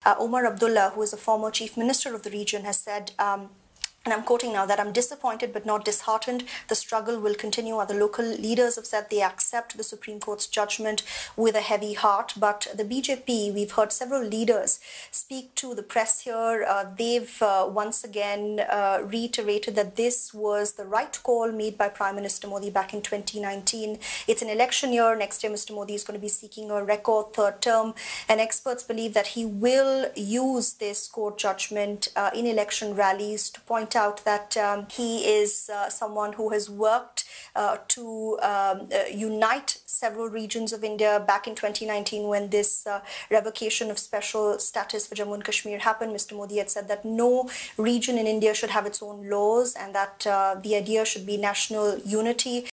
Omar Abdullah, who is a former chief minister of the region, has said, and I'm quoting now, that I'm disappointed but not disheartened. The struggle will continue. Other local leaders have said they accept the Supreme Court's judgment with a heavy heart. But the BJP, we've heard several leaders speak to the press here. They've once again reiterated that this was the right call made by Prime Minister Modi back in 2019. It's an election year. Next year, Mr. Modi is going to be seeking a record third term. And experts believe that he will use this court judgment in election rallies to point out that he is someone who has worked to unite several regions of India. Back in 2019, when this revocation of special status for Jammu and Kashmir happened, Mr. Modi had said that no region in India should have its own laws and that the idea should be national unity.